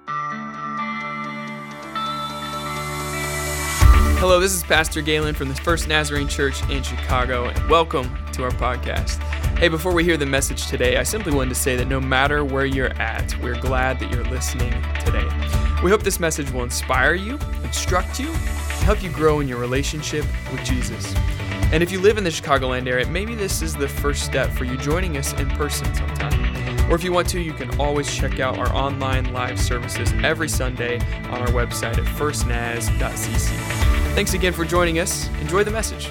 Hello, this is Pastor Galen from the First Nazarene Church in Chicago, and welcome to our podcast. Hey, before we hear the message today, I simply wanted to say that no matter where you're at, we're glad that you're listening today. We hope this message will inspire you, instruct you, help you grow in your relationship with Jesus. And if you live in the Chicagoland area, maybe this is the first step for you joining us in person sometime. Or if you want to, you can always check out our online live services every Sunday on our website at firstnaz.cc. Thanks again for joining us. Enjoy the message.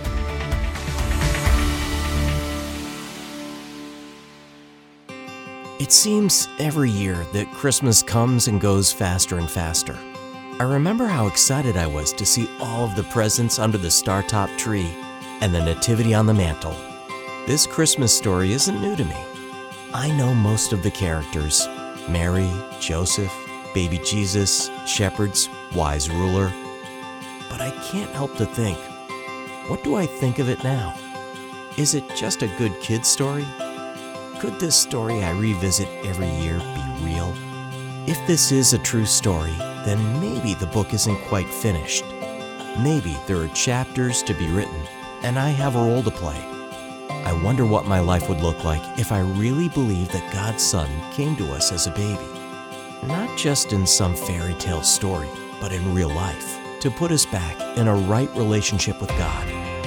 It seems every year that Christmas comes and goes faster and faster. I remember how excited I was to see all of the presents under the star-top tree and the nativity on the mantle. This Christmas story isn't new to me. I know most of the characters: Mary, Joseph, baby Jesus, shepherds, wise ruler. But I can't help to think, what do I think of it now? Is it just a good kid's story? Could this story I revisit every year be real? If this is a true story, then maybe the book isn't quite finished. Maybe there are chapters to be written, and I have a role to play. I wonder what my life would look like if I really believed that God's Son came to us as a baby. Not just in some fairy tale story, but in real life, to put us back in a right relationship with God.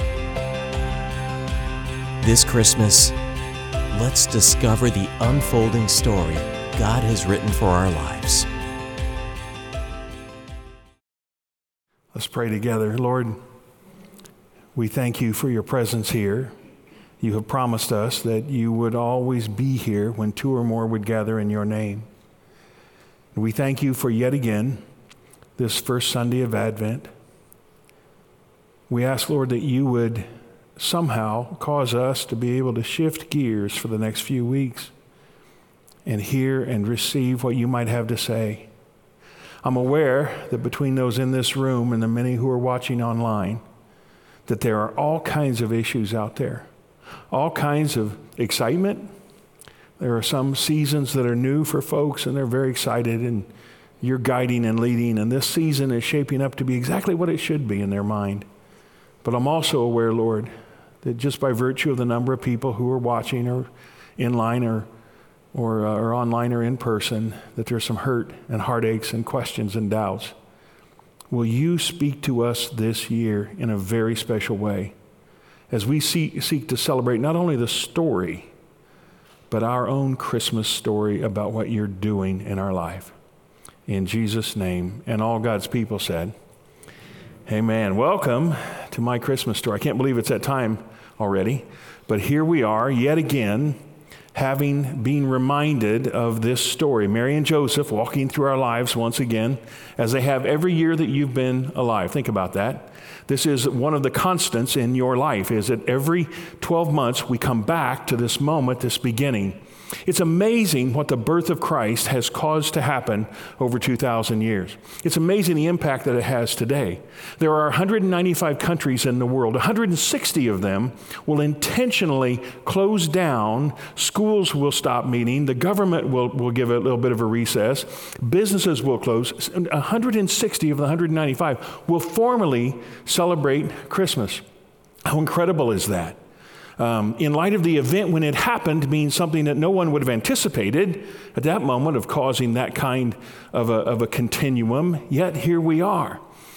This Christmas, let's discover the unfolding story God has written for our lives. Let's pray together. Lord, we thank you for your presence here. You have promised us that you would always be here when two or more would gather in your name. We thank you for yet again this first Sunday of Advent. We ask, Lord, that you would somehow cause us to be able to shift gears for the next few weeks and hear and receive what you might have to say. I'm aware that between those in this room and the many who are watching online, that there are all kinds of issues out there, all kinds of excitement. There are some seasons that are new for folks and they're very excited, and you're guiding and leading, and this season is shaping up to be exactly what it should be in their mind. But I'm also aware, Lord, that just by virtue of the number of people who are watching or in line or online or in person, that there's some hurt and heartaches and questions and doubts. Will you speak to us this year in a very special way as we seek to celebrate not only the story, but our own Christmas story about what you're doing in our life. In Jesus' name, and all God's people said, amen. Welcome to my Christmas story. I can't believe it's that time already, but here we are yet again, having been reminded of this story. Mary and Joseph walking through our lives once again, as they have every year that you've been alive. Think about that. This is one of the constants in your life, is that every 12 months we come back to this moment, this beginning. It's amazing what the birth of Christ has caused to happen over 2,000 years. It's amazing the impact that it has today. There are 195 countries in the world. 160 of them will intentionally close down. Schools will stop meeting. The government will give a little bit of a recess. Businesses will close. 160 of the 195 will formally celebrate Christmas. How incredible is that? In light of the event when it happened, means something that no one would have anticipated at that moment of causing that kind of a continuum, yet here we are.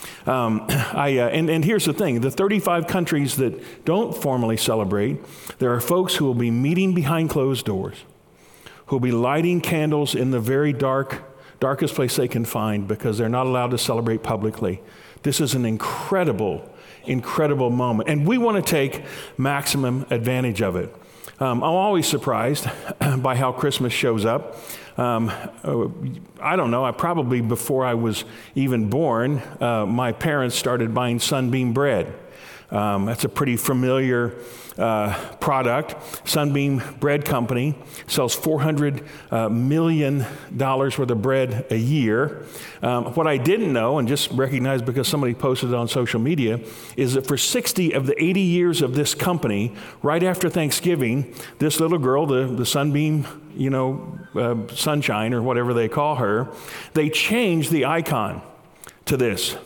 And here's the thing, the 35 countries that don't formally celebrate, there are folks who will be meeting behind closed doors, who will be lighting candles in the very darkest place they can find because they're not allowed to celebrate publicly. This is an incredible moment. And we want to take maximum advantage of it. I'm always surprised by how Christmas shows up. I don't know, probably before I was even born, my parents started buying Sunbeam bread. That's a pretty familiar product. Sunbeam Bread Company sells $400 million worth of bread a year. What I didn't know, and just recognized because somebody posted it on social media, is that for 60 of the 80 years of this company, right after Thanksgiving, this little girl, the Sunbeam, Sunshine or whatever they call her, they changed the icon to this.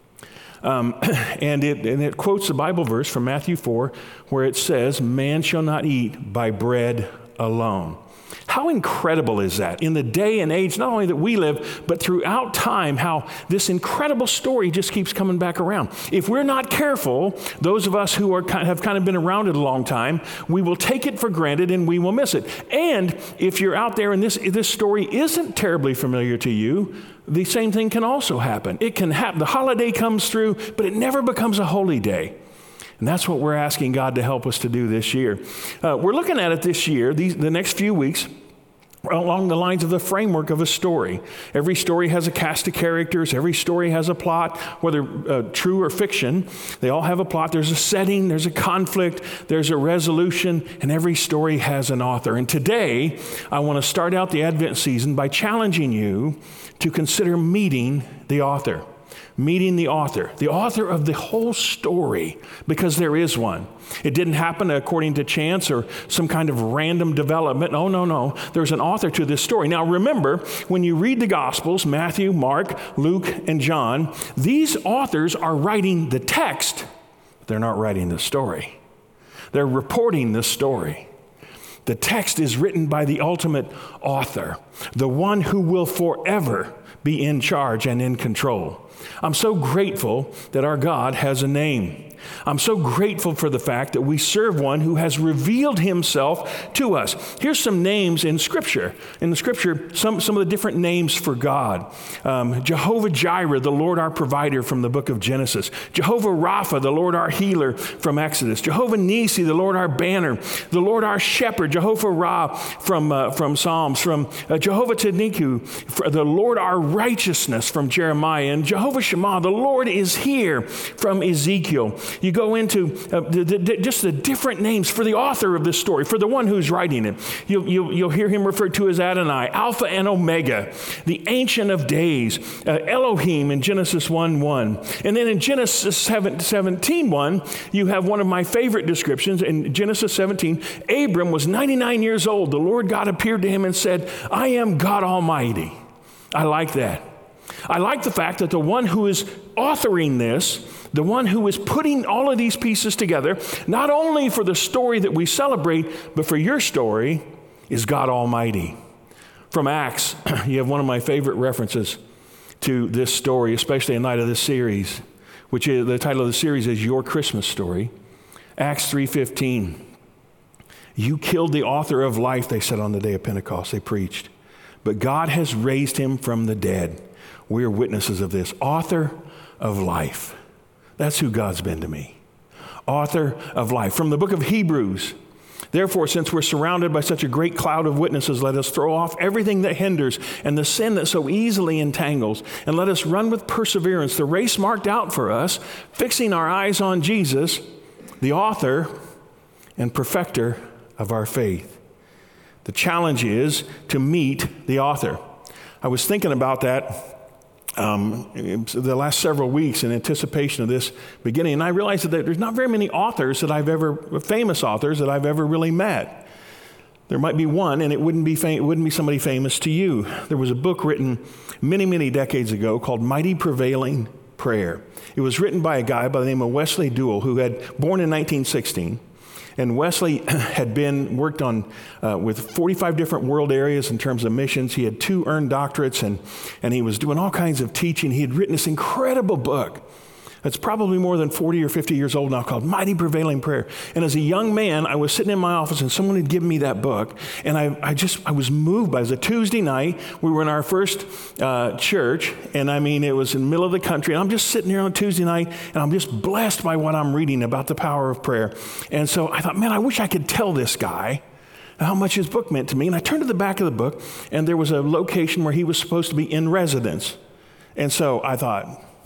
And it quotes the Bible verse from Matthew 4 where it says, "Man shall not eat by bread alone." How incredible is that? In the day and age, not only that we live, but throughout time, how this incredible story just keeps coming back around. If we're not careful, those of us who have kind of been around it a long time, we will take it for granted and we will miss it. And if you're out there and this story isn't terribly familiar to you, the same thing can also happen. It can happen. The holiday comes through, but it never becomes a holy day. And that's what we're asking God to help us to do this year. We're looking at it this year, the next few weeks, along the lines of the framework of a story. Every story has a cast of characters. Every story has a plot, whether true or fiction. They all have a plot. There's a setting, there's a conflict, there's a resolution, and every story has an author. And today, I want to start out the Advent season by challenging you to consider meeting the author. Meeting the author of the whole story, because there is one. It didn't happen according to chance or some kind of random development. Oh, no. There's an author to this story. Now, remember, when you read the Gospels, Matthew, Mark, Luke, and John, these authors are writing the text, but they're not writing the story. They're reporting the story. The text is written by the ultimate author, the one who will forever be in charge and in control. I'm so grateful that our God has a name. I'm so grateful for the fact that we serve one who has revealed himself to us. Here's some names in Scripture. In the Scripture, some of the different names for God. Jehovah Jireh, the Lord our provider, from the book of Genesis. Jehovah Rapha, the Lord our healer, from Exodus. Jehovah Nisi, the Lord our banner. The Lord our shepherd. Jehovah Ra, from Psalms. From Jehovah Tsidkenu, the Lord our righteousness, from Jeremiah. And Jehovah Shammah, the Lord is here, from Ezekiel. You go into just the different names for the author of this story, for the one who's writing it. You'll hear him referred to as Adonai, Alpha and Omega, the Ancient of Days, Elohim in Genesis 1:1. And then in Genesis 17:1, you have one of my favorite descriptions. In Genesis 17, Abram was 99 years old. The Lord God appeared to him and said, "I am God Almighty." I like that. I like the fact that the one who is authoring this, the one who is putting all of these pieces together, not only for the story that we celebrate, but for your story, is God Almighty. From Acts, you have one of my favorite references to this story, especially in light of this series, which is the title of the series is Your Christmas Story. Acts 3:15. You killed the author of life, they said on the day of Pentecost. They preached. But God has raised him from the dead. We are witnesses of this. Author of life. That's who God's been to me. Author of life. From the book of Hebrews. Therefore, since we're surrounded by such a great cloud of witnesses, let us throw off everything that hinders and the sin that so easily entangles, and let us run with perseverance the race marked out for us, fixing our eyes on Jesus, the author and perfecter of our faith. The challenge is to meet the author. I was thinking about that the last several weeks in anticipation of this beginning, and I realized that there's not very many famous authors that I've ever really met. There might be one, and it wouldn't be somebody famous to you. There was a book written many, many decades ago called Mighty Prevailing Prayer. It was written by a guy by the name of Wesley Duell, who had born in 1916. And Wesley had worked on with 45 different world areas in terms of missions. He had 2 earned doctorates, and he was doing all kinds of teaching. He had written this incredible book that's probably more than 40 or 50 years old now, called Mighty Prevailing Prayer. And as a young man, I was sitting in my office and someone had given me that book, and I was moved by it. It was a Tuesday night. We were in our first church, and it was in the middle of the country, and I'm just sitting here on a Tuesday night, and I'm just blessed by what I'm reading about the power of prayer. And so I thought, man, I wish I could tell this guy how much his book meant to me. And I turned to the back of the book, and there was a location where he was supposed to be in residence. And so I thought,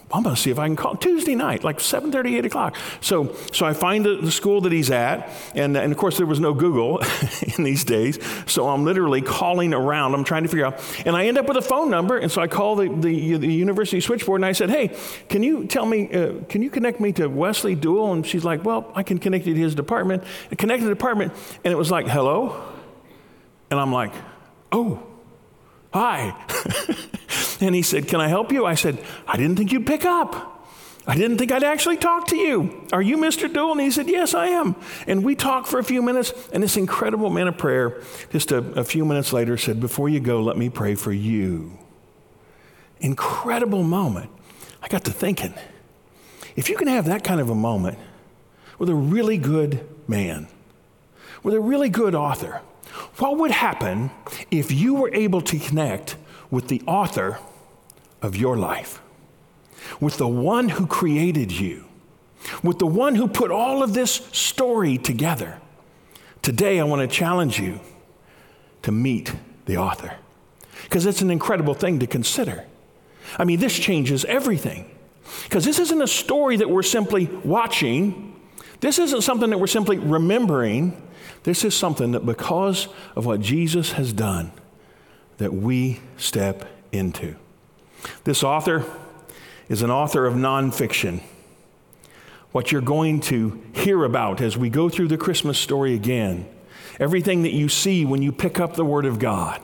I'm going to see if I can call Tuesday night, like 7:30, 8 o'clock. So I find the school that he's at, and of course there was no Google in these days, so I'm literally calling around. I'm trying to figure out, and I end up with a phone number, and so I call the university switchboard, and I said, hey, can you connect me to Wesley Duell? And she's like, well, I can connect you to his department. I connected the department, and it was like, hello? And I'm like, oh, hi. And he said, can I help you? I said, I didn't think you'd pick up. I didn't think I'd actually talk to you. Are you Mr. Duell? And he said, yes, I am. And we talked for a few minutes, and this incredible man of prayer, just a few minutes later, said, before you go, let me pray for you. Incredible moment. I got to thinking, if you can have that kind of a moment with a really good man, with a really good author, what would happen if you were able to connect with the author of your life, with the one who created you, with the one who put all of this story together? Today, I want to challenge you to meet the author, because it's an incredible thing to consider. I mean, this changes everything, because this isn't a story that we're simply watching. This isn't something that we're simply remembering. This is something that, because of what Jesus has done, that we step into. This author is an author of nonfiction. What you're going to hear about as we go through the Christmas story again, everything that you see when you pick up the Word of God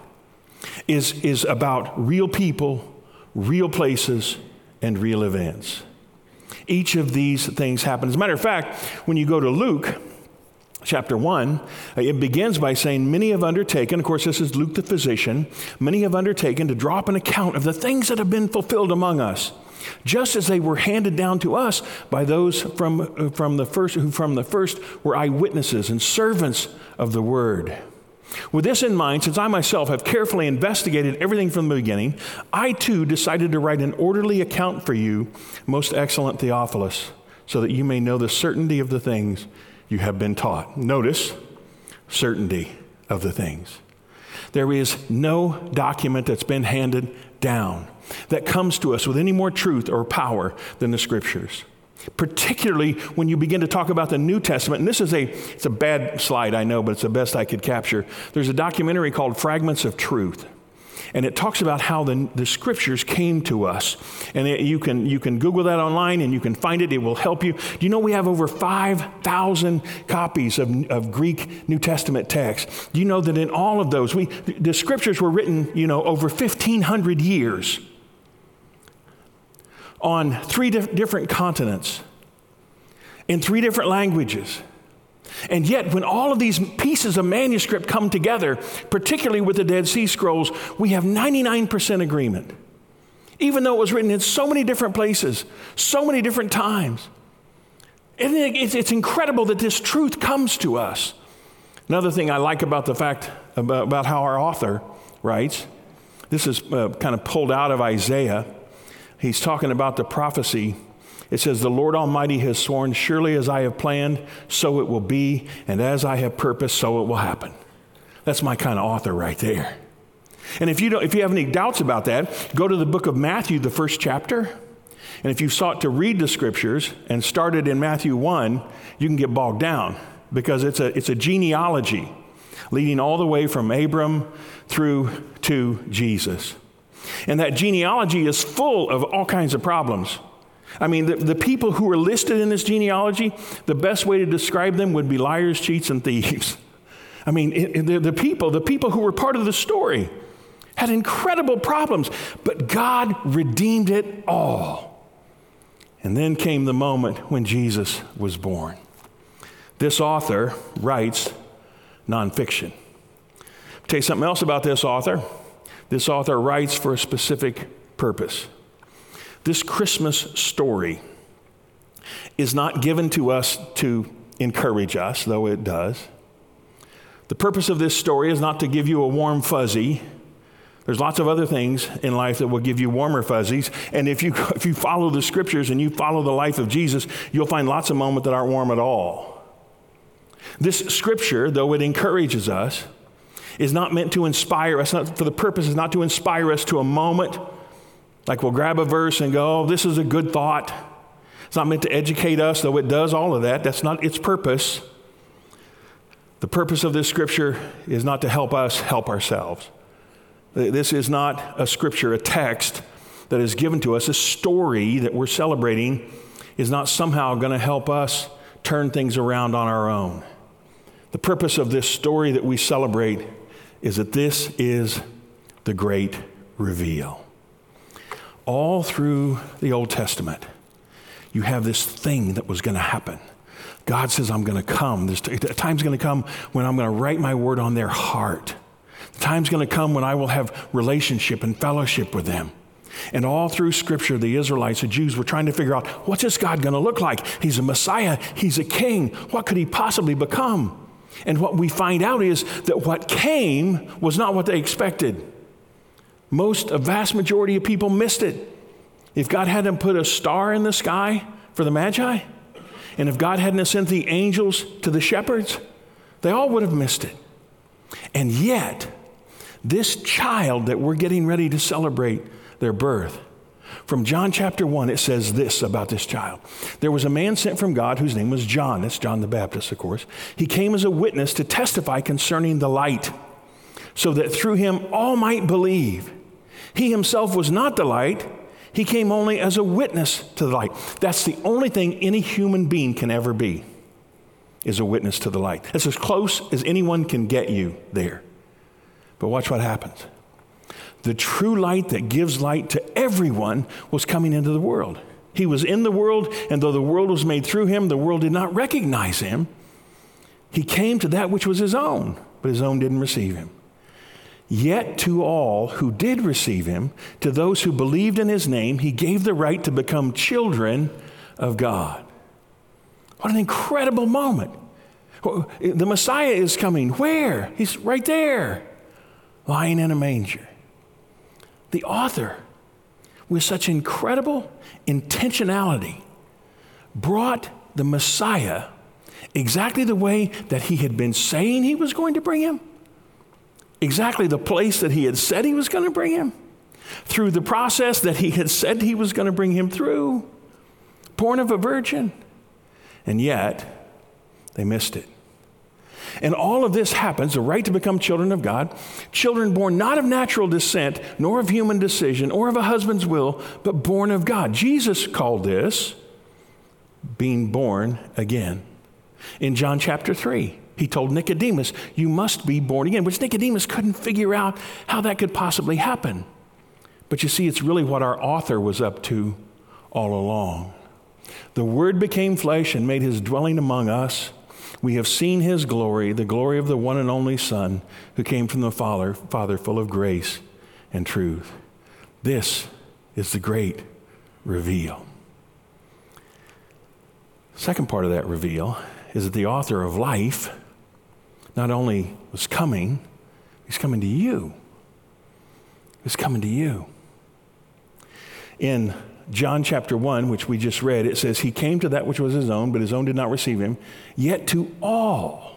is about real people, real places, and real events. Each of these things happen. As a matter of fact, when you go to Luke, Chapter 1, it begins by saying, many have undertaken, of course this is Luke the physician, many have undertaken to draw up an account of the things that have been fulfilled among us, just as they were handed down to us by those from the first were eyewitnesses and servants of the word. With this in mind, since I myself have carefully investigated everything from the beginning, I too decided to write an orderly account for you, most excellent Theophilus, so that you may know the certainty of the things you have been taught. Notice, certainty of the things. There is no document that's been handed down that comes to us with any more truth or power than the Scriptures. Particularly when you begin to talk about the New Testament, and it's a bad slide, I know, but it's the best I could capture. There's a documentary called Fragments of Truth, and it talks about how the Scriptures came to us. And you can Google that online, and you can find it. It will help you. Do you know we have over 5,000 copies of Greek New Testament texts? Do you know that in all of those, the Scriptures were written, over 1,500 years on 3 different continents, in 3 different languages. And yet, when all of these pieces of manuscript come together, particularly with the Dead Sea Scrolls, we have 99% agreement. Even though it was written in so many different places, so many different times. And it's incredible that this truth comes to us. Another thing I like about the fact about how our author writes, this is kind of pulled out of Isaiah. He's talking about the prophecy. It says, the Lord Almighty has sworn, surely as I have planned, so it will be, and as I have purposed, so it will happen. That's my kind of author right there. And if you have any doubts about that, go to the book of Matthew, the 1st chapter. And if you sought to read the Scriptures and started in Matthew 1, you can get bogged down, because it's a genealogy leading all the way from Abram through to Jesus. And that genealogy is full of all kinds of problems. I mean, the people who are listed in this genealogy, the best way to describe them would be liars, cheats, and thieves. I mean, the people who were part of the story had incredible problems, but God redeemed it all. And then came the moment when Jesus was born. This author writes nonfiction. I'll tell you something else about this author. This author writes for a specific purpose. This Christmas story is not given to us to encourage us, though it does. The purpose of this story is not to give you a warm fuzzy. There's lots of other things in life that will give you warmer fuzzies. And if you follow the Scriptures and you follow the life of Jesus, you'll find lots of moments that aren't warm at all. This Scripture, though it encourages us, is not meant to inspire us. The purpose is not to inspire us to a moment Like we'll grab a verse and go, oh, this is a good thought. It's not meant to educate us, though it does all of that. That's not its purpose. The purpose of this scripture is not to help us help ourselves. This is not a scripture, a text that is given to us. A story that we're celebrating is not somehow going to help us turn things around on our own. The purpose of this story that we celebrate is that this is the great reveal. All through the Old Testament, you have this thing that was going to happen. God says, I'm going to come. The time's going to come when I'm going to write my word on their heart. The time's going to come when I will have relationship and fellowship with them. And all through Scripture, the Israelites, the Jews, were trying to figure out, what's this God going to look like? He's a Messiah. He's a king. What could he possibly become? And what we find out is that what came was not what they expected. A vast majority of people missed it. If God hadn't put a star in the sky for the Magi, and if God hadn't sent the angels to the shepherds, they all would have missed it. And yet, this child that we're getting ready to celebrate their birth, from John chapter 1, it says this about this child. There was a man sent from God whose name was John. That's John the Baptist, of course. He came as a witness to testify concerning the light, so that through him all might believe. He himself was not the light. He came only as a witness to the light. That's the only thing any human being can ever be, is a witness to the light. That's as close as anyone can get you there. But watch what happens. The true light that gives light to everyone was coming into the world. He was in the world, and though the world was made through him, the world did not recognize him. He came to that which was his own, but his own didn't receive him. Yet to all who did receive him, to those who believed in his name, he gave the right to become children of God. What an incredible moment. The Messiah is coming. Where? He's right there, lying in a manger. The author, with such incredible intentionality, brought the Messiah exactly the way that he had been saying he was going to bring him, exactly the place that he had said he was going to bring him, through the process that he had said he was going to bring him through, born of a virgin. And yet, they missed it. And all of this happens, the right to become children of God, children born not of natural descent, nor of human decision, or of a husband's will, but born of God. Jesus called this being born again. In John chapter 3, he told Nicodemus, you must be born again, which Nicodemus couldn't figure out how that could possibly happen. But you see, it's really what our author was up to all along. The Word became flesh and made his dwelling among us. We have seen his glory, the glory of the one and only Son, who came from the Father, full of grace and truth. This is the great reveal. Second part of that reveal is that the author of life not only was coming, he's coming to you. He's coming to you. In John chapter 1, which we just read, it says, he came to that which was his own, but his own did not receive him. Yet to all,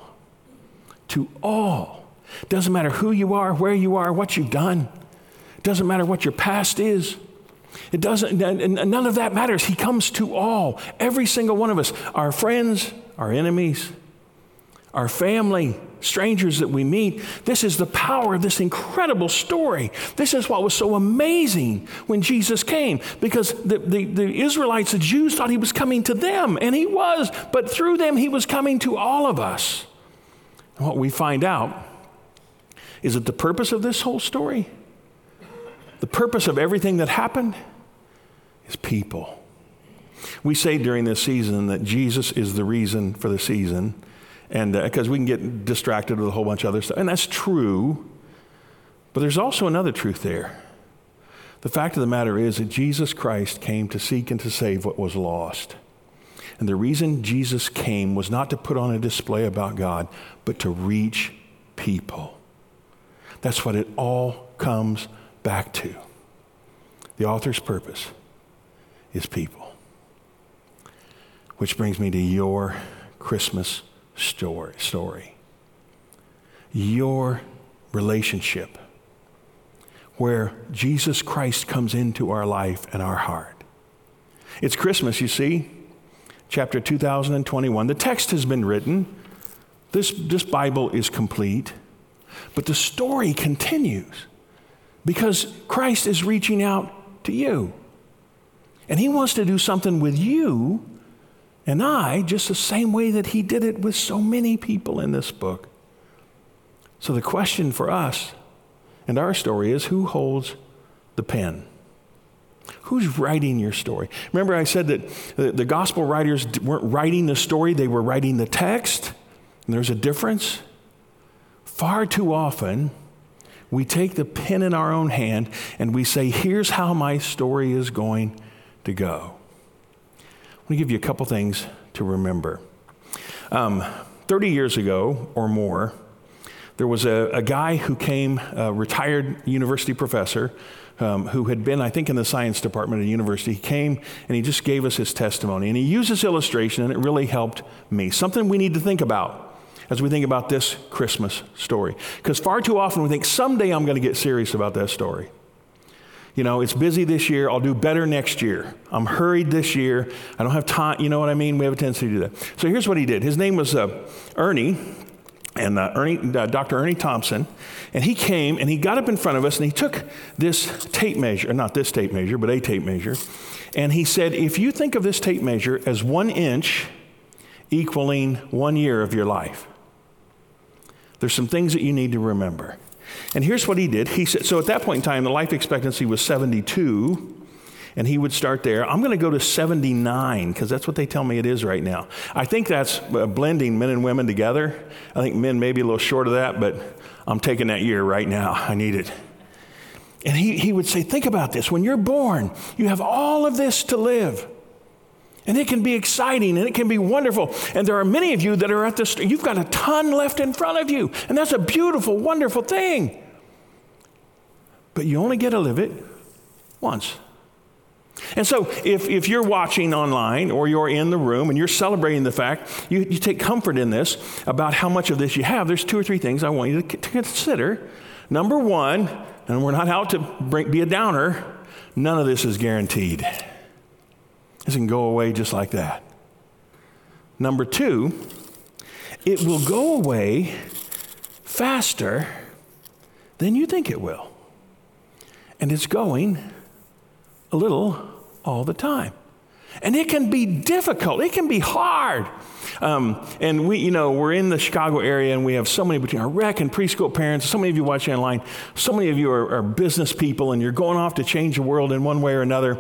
doesn't matter who you are, where you are, what you've done. Doesn't matter what your past is. It doesn't, none of that matters. He comes to all, every single one of us, our friends, our enemies, our family, strangers that we meet. This is the power of this incredible story. This is what was so amazing when Jesus came, because the Israelites, the Jews, thought he was coming to them, and he was, but through them he was coming to all of us. And what we find out is that the purpose of this whole story, the purpose of everything that happened, is people. We say during this season that Jesus is the reason for the season, and because we can get distracted with a whole bunch of other stuff. And that's true. But there's also another truth there. The fact of the matter is that Jesus Christ came to seek and to save what was lost. And the reason Jesus came was not to put on a display about God, but to reach people. That's what it all comes back to. The author's purpose is people. Which brings me to your Christmas story. Your relationship where Jesus Christ comes into our life and our heart. It's Christmas, you see, chapter 2021. The text has been written. This Bible is complete, but the story continues because Christ is reaching out to you. And he wants to do something with you and I just the same way that he did it with so many people in this book. So the question for us and our story is, who holds the pen? Who's writing your story? Remember I said that the gospel writers weren't writing the story, they were writing the text. And there's a difference. Far too often, we take the pen in our own hand and we say, here's how my story is going to go. I'm going to give you a couple things to remember. 30 years ago or more, there was a guy who came, a retired university professor, who had been, I think, in the science department at a university. He came and he just gave us his testimony. And he used this illustration, and it really helped me. Something we need to think about as we think about this Christmas story. Because far too often we think, someday I'm going to get serious about that story. You know, it's busy this year. I'll do better next year. I'm hurried this year. I don't have time. You know what I mean? We have a tendency to do that. So here's what he did. His name was Ernie. And Dr. Ernie Thompson, and he came and he got up in front of us and he took this tape measure, not this tape measure, but a tape measure, and he said, if you think of this tape measure as 1 inch equaling 1 year of your life, there's some things that you need to remember. And here's what he did. He said, so at that point in time, the life expectancy was 72, and he would start there. I'm going to go to 79 because that's what they tell me it is right now. I think that's blending men and women together. I think men may be a little short of that, but I'm taking that year right now. I need it. And he would say, think about this. When you're born, you have all of this to live. And it can be exciting and it can be wonderful. And there are many of you that are at this, you've got a ton left in front of you. And that's a beautiful, wonderful thing. But you only get to live it once. And so if you're watching online or you're in the room and you're celebrating the fact, you take comfort in this about how much of this you have, there's 2 or 3 things I want you to consider. Number one, and we're not out to be a downer, none of this is guaranteed. This can go away just like that. Number 2, it will go away faster than you think it will. And it's going a little all the time. And it can be difficult. It can be hard. And we're in the Chicago area and we have so many between our rec and preschool parents. So many of you watching online. So many of you are business people and you're going off to change the world in one way or another.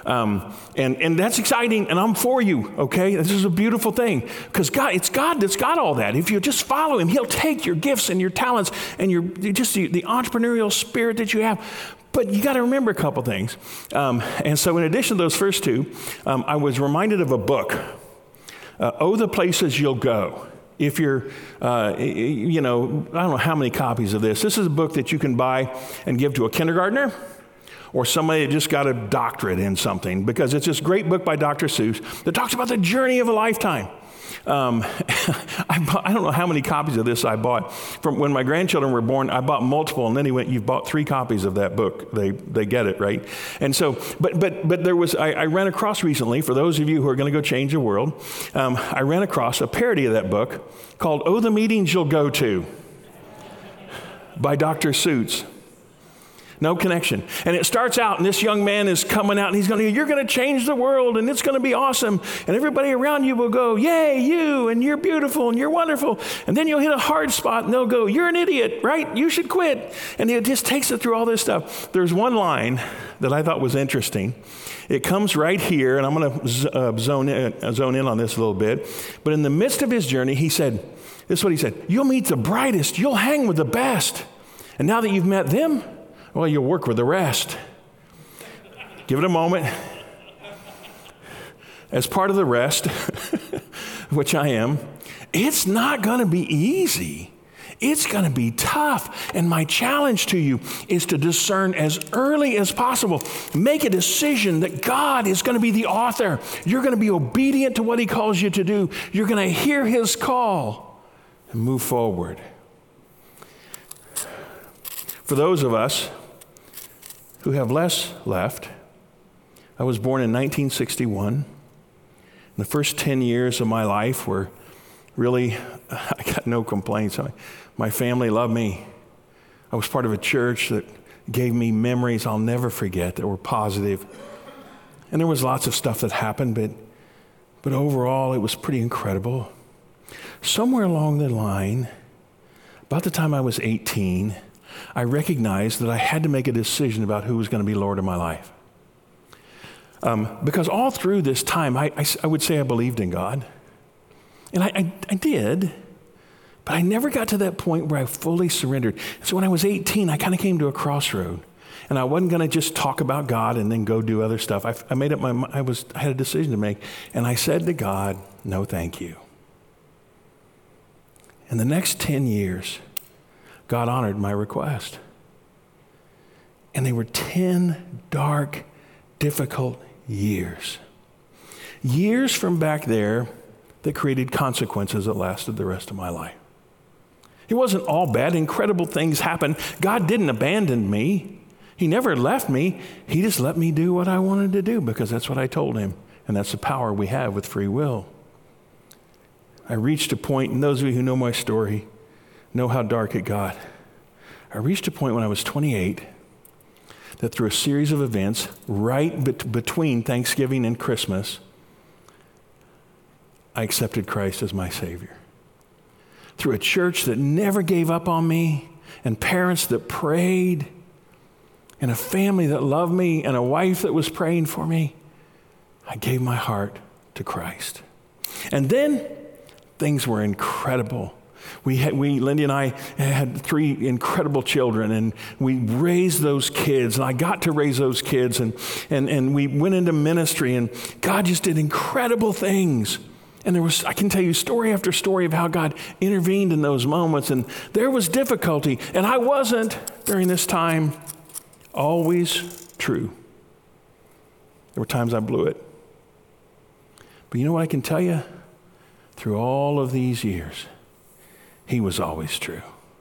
And that's exciting and I'm for you, okay? This is a beautiful thing because it's God that's got all that. If you just follow him, he'll take your gifts and your talents and just the entrepreneurial spirit that you have. But you got to remember a couple things. And so in addition to those first 2, I was reminded of a book, Oh, the Places You'll Go. If you're, I don't know how many copies of this. This is a book that you can buy and give to a kindergartner or somebody that just got a doctorate in something because it's this great book by Dr. Seuss that talks about the journey of a lifetime. I don't know how many copies of this I bought. From when my grandchildren were born, I bought multiple, and then he went, you've bought 3 copies of that book. They get it, right? And so, but there was, I ran across recently, for those of you who are going to go change the world, I ran across a parody of that book called Oh, the Meetings You'll Go To by Dr. Seuss. No connection. And it starts out, and this young man is coming out, and you're going to change the world, and it's going to be awesome. And everybody around you will go, yay, you, and you're beautiful, and you're wonderful. And then you'll hit a hard spot, and they'll go, you're an idiot, right? You should quit. And it just takes it through all this stuff. There's one line that I thought was interesting. It comes right here, and I'm going to zone in on this a little bit. But in the midst of his journey, he said, this is what he said, you'll meet the brightest, you'll hang with the best. And now that you've met them, well, you'll work with the rest. Give it a moment. As part of the rest, which I am, it's not going to be easy. It's going to be tough. And my challenge to you is to discern as early as possible. Make a decision that God is going to be the author. You're going to be obedient to what he calls you to do. You're going to hear his call and move forward. For those of us who have less left. I was born in 1961. The first 10 years of my life were really, I got no complaints. My family loved me. I was part of a church that gave me memories I'll never forget that were positive. And there was lots of stuff that happened, but overall it was pretty incredible. Somewhere along the line, about the time I was 18, I recognized that I had to make a decision about who was going to be Lord of my life. Because all through this time, I would say I believed in God. And I did, but I never got to that point where I fully surrendered. So when I was 18, I kind of came to a crossroad. And I wasn't going to just talk about God and then go do other stuff. I made up my mind. I had a decision to make. And I said to God, no, thank you. And the next 10 years, God honored my request. And they were 10 dark, difficult years. Years from back there that created consequences that lasted the rest of my life. It wasn't all bad. Incredible things happened. God didn't abandon me. He never left me. He just let me do what I wanted to do because that's what I told him. And that's the power we have with free will. I reached a point, and those of you who know my story know how dark it got. I reached a point when I was 28 that through a series of events right between Thanksgiving and Christmas, I accepted Christ as my Savior. Through a church that never gave up on me, and parents that prayed, and a family that loved me, and a wife that was praying for me, I gave my heart to Christ. And then things were incredible. Lindy and I had 3 incredible children, and we raised those kids, and I got to raise those kids, and we went into ministry, and God just did incredible things. And I can tell you story after story of how God intervened in those moments, and there was difficulty, and I wasn't, during this time, always true. There were times I blew it. But you know what I can tell you? Through all of these years, he was always true.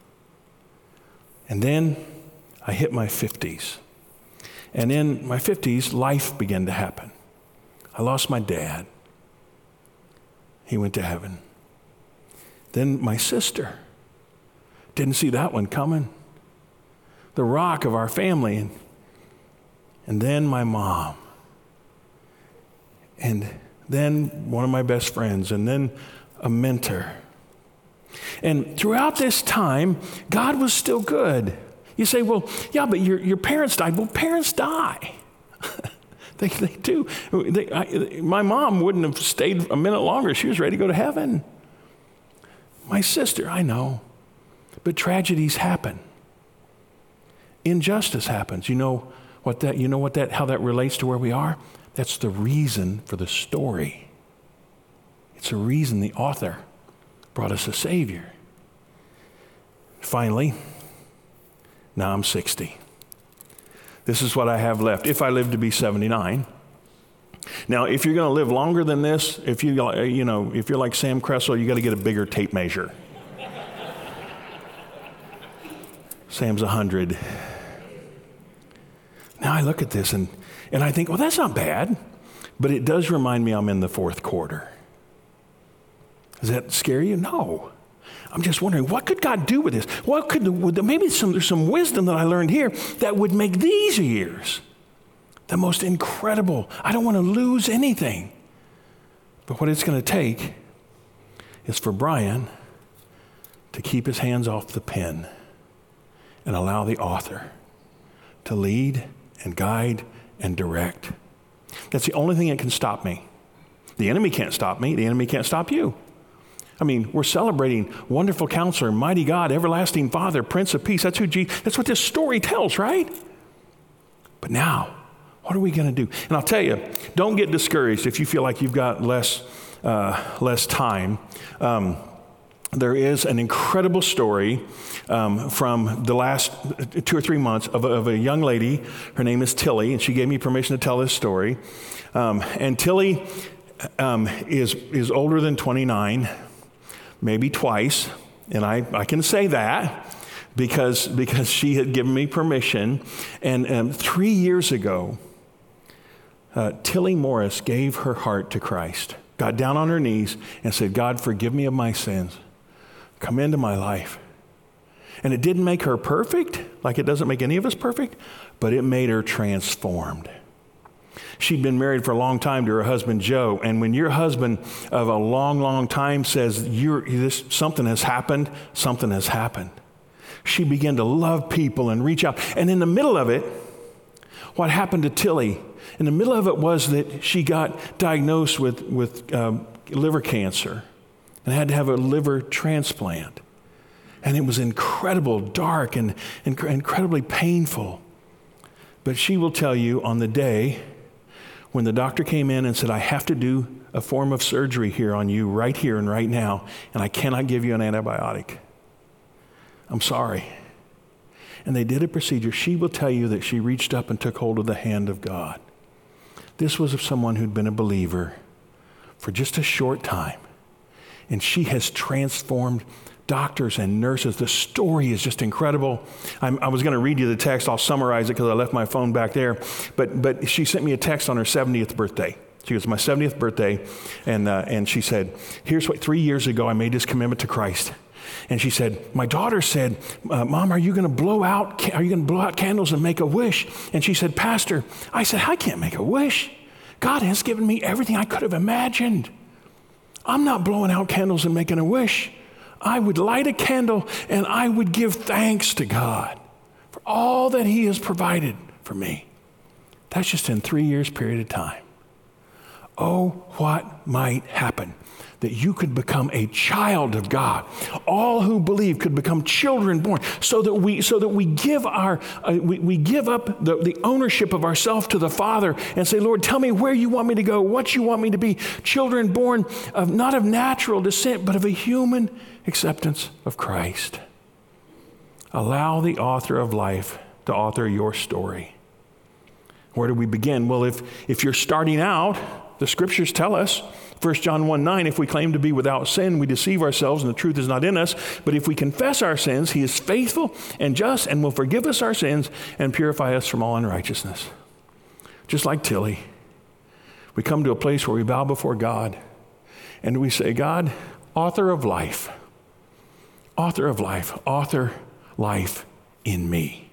And then I hit my 50s. And in my 50s, life began to happen. I lost my dad. He went to heaven. Then my sister. Didn't see that one coming. The rock of our family. And then my mom. And then one of my best friends. And then a mentor. And throughout this time, God was still good. You say, well, yeah, but your parents died. Well, parents die. They do. My mom wouldn't have stayed a minute longer. She was ready to go to heaven. My sister, I know. But tragedies happen. Injustice happens. You know how that relates to where we are? That's the reason for the story. It's a reason the author brought us a Savior. Finally, now I'm 60. This is what I have left, if I live to be 79. Now, if you're going to live longer than this, if you're like Sam Kressel, you got to get a bigger tape measure. Sam's 100. Now I look at this and I think, well, that's not bad, but it does remind me I'm in the 4th quarter. Does that scare you? No. I'm just wondering, what could God do with this? Maybe there's some wisdom that I learned here that would make these years the most incredible. I don't want to lose anything. But what it's going to take is for Brian to keep his hands off the pen and allow the author to lead and guide and direct. That's the only thing that can stop me. The enemy can't stop me. The enemy can't stop you. I mean, we're celebrating Wonderful Counselor, Mighty God, Everlasting Father, Prince of Peace. That's what this story tells, right? But now, what are we going to do? And I'll tell you, don't get discouraged if you feel like you've got less time. There is an incredible story from the last 2 or 3 months of a young lady. Her name is Tilly, and she gave me permission to tell this story. And Tilly is older than 29. Maybe twice, and I can say that because she had given me permission. And 3 years ago, Tilly Morris gave her heart to Christ, got down on her knees and said, God, forgive me of my sins. Come into my life. And it didn't make her perfect, like it doesn't make any of us perfect, but it made her transformed. She'd been married for a long time to her husband, Joe. And when your husband of a long, long time says, something has happened, something has happened. She began to love people and reach out. And in the middle of it, what happened to Tilly, in the middle of it was that she got diagnosed with liver cancer and had to have a liver transplant. And it was incredible, dark, and incredibly painful. But she will tell you on the day when the doctor came in and said, I have to do a form of surgery here on you right here and right now, and I cannot give you an antibiotic. I'm sorry. And they did a procedure. She will tell you that she reached up and took hold of the hand of God. This was of someone who'd been a believer for just a short time. And she has transformed doctors and nurses. The story is just incredible. I was going to read you the text. I'll summarize it because I left my phone back there. But she sent me a text on her 70th birthday. She goes, my 70th birthday. And she said, here's what, 3 years ago, I made this commitment to Christ. And she said, my daughter said, Mom, are you going to blow out candles and make a wish? And she said, Pastor, I said, I can't make a wish. God has given me everything I could have imagined. I'm not blowing out candles and making a wish. I would light a candle and I would give thanks to God for all that he has provided for me. That's just in 3 years period of time. Oh, what might happen that you could become a child of God. All who believe could become children born, so that we give we give up the ownership of ourselves to the Father and say, Lord, tell me where you want me to go, what you want me to be. Children born not of natural descent, but of a human acceptance of Christ. Allow the author of life to author your story. Where do we begin? Well, if you're starting out, the scriptures tell us, 1 John 1:9, if we claim to be without sin, we deceive ourselves and the truth is not in us. But if we confess our sins, he is faithful and just and will forgive us our sins and purify us from all unrighteousness. Just like Tilly, we come to a place where we bow before God and we say, God, author of life, author life in me.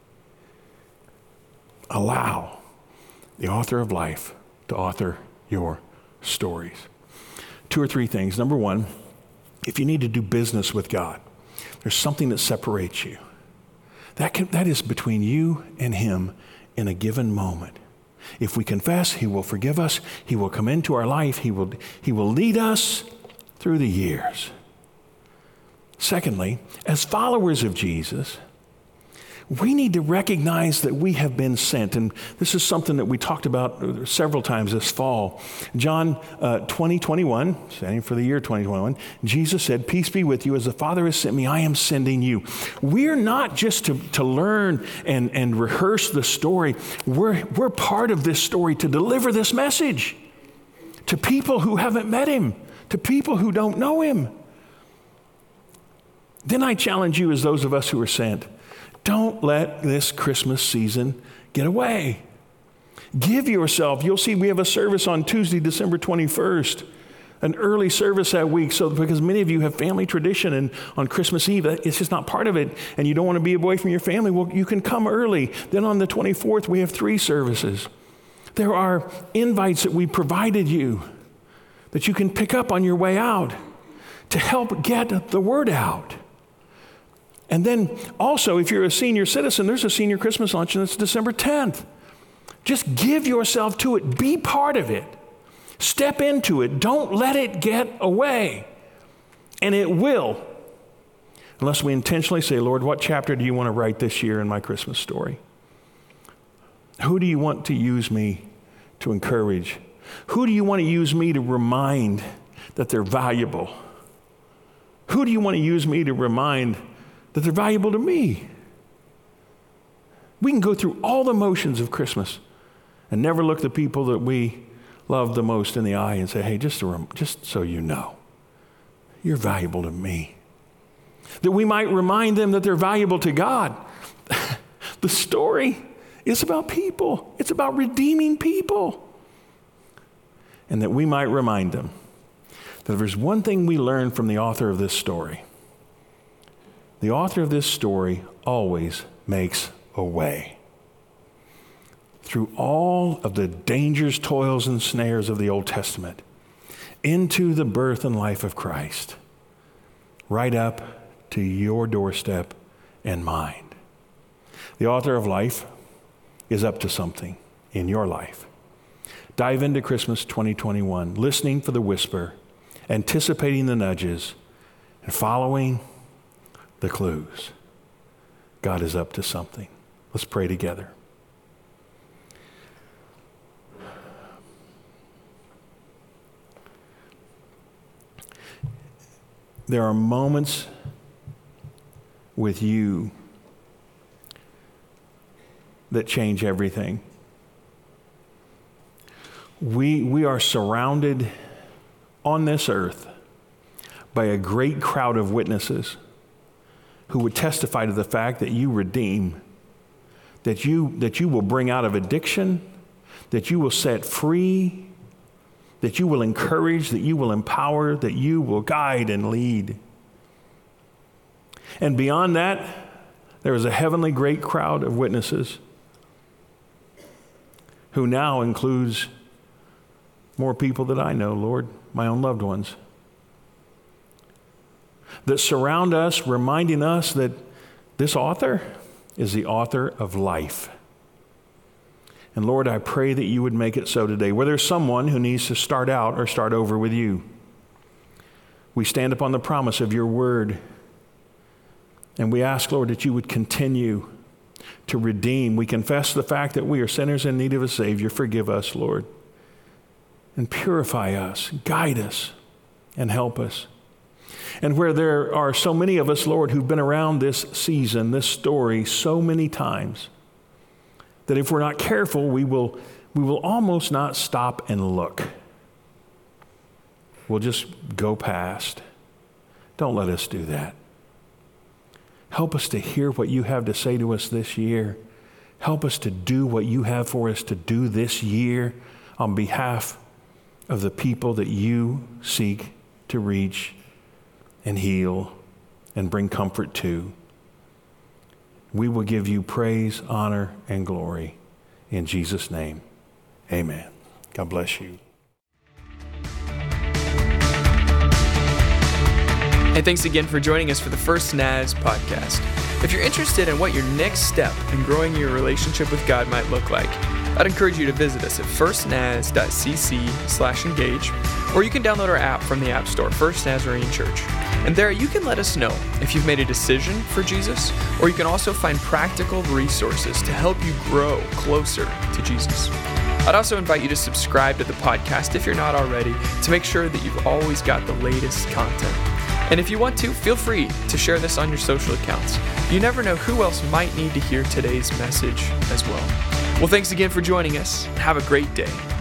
Allow the author of life to author your stories. 2 or 3 things. Number 1, if you need to do business with God, there's something that separates you. That is between you and him in a given moment. If we confess, he will forgive us. He will come into our life. He will lead us through the years. Secondly, as followers of Jesus, we need to recognize that we have been sent. And this is something that we talked about several times this fall. John 20:21, standing for the year 2021, Jesus said, peace be with you. As the Father has sent me, I am sending you. We're not just to learn and rehearse the story. We're part of this story to deliver this message to people who haven't met him, to people who don't know him. Then I challenge you as those of us who are sent. Don't let this Christmas season get away. Give yourself. You'll see we have a service on Tuesday, December 21st, an early service that week. So because many of you have family tradition and on Christmas Eve, it's just not part of it. And you don't want to be away from your family. Well, you can come early. Then on the 24th, we have 3 services. There are invites that we provided you that you can pick up on your way out to help get the word out. And then also, if you're a senior citizen, there's a senior Christmas luncheon that's December 10th. Just give yourself to it. Be part of it. Step into it. Don't let it get away. And it will. Unless we intentionally say, Lord, what chapter do you want to write this year in my Christmas story? Who do you want to use me to encourage? Who do you want to use me to remind that they're valuable? Who do you want to use me to remind that they're valuable to me? We can go through all the motions of Christmas and never look the people that we love the most in the eye and say, hey, just so you know, you're valuable to me. that we might remind them that they're valuable to God. The story is about people. It's about redeeming people. And that we might remind them that if there's one thing we learn from the author of this story, the author of this story always makes a way. Through all of the dangers, toils, and snares of the Old Testament, into the birth and life of Christ, right up to your doorstep and mine. The author of life is up to something in your life. Dive into Christmas 2021, listening for the whisper, anticipating the nudges, and following the clues. God is up to something. Let's pray together. There are moments with you that change everything. We are surrounded on this earth by a great crowd of witnesses who would testify to the fact that you redeem, that you will bring out of addiction, that you will set free, that you will encourage, that you will empower, that you will guide and lead. And beyond that, there is a heavenly great crowd of witnesses who now includes more people that I know, Lord, my own loved ones, that surround us, reminding us that this author is the author of life. And Lord, I pray that you would make it so today, where there's someone who needs to start out or start over with you. We stand upon the promise of your word, and we ask, Lord, that you would continue to redeem. We confess the fact that we are sinners in need of a Savior. Forgive us, Lord, and purify us, guide us, and help us. And where there are so many of us, Lord, who've been around this season, this story so many times, that if we're not careful, we will almost not stop and look. We'll just go past. Don't let us do that. Help us to hear what you have to say to us this year. Help us to do what you have for us to do this year on behalf of the people that you seek to reach and heal and bring comfort to. We will give you praise, honor, and glory. In Jesus' name, amen. God bless you. Hey, thanks again for joining us for the First Naz podcast. If you're interested in what your next step in growing your relationship with God might look like, I'd encourage you to visit us at firstnaz.cc/engage, or you can download our app from the App Store, First Nazarene Church. And there you can let us know if you've made a decision for Jesus, or you can also find practical resources to help you grow closer to Jesus. I'd also invite you to subscribe to the podcast if you're not already, to make sure that you've always got the latest content. And if you want to, feel free to share this on your social accounts. You never know who else might need to hear today's message as well. Well, thanks again for joining us. Have a great day.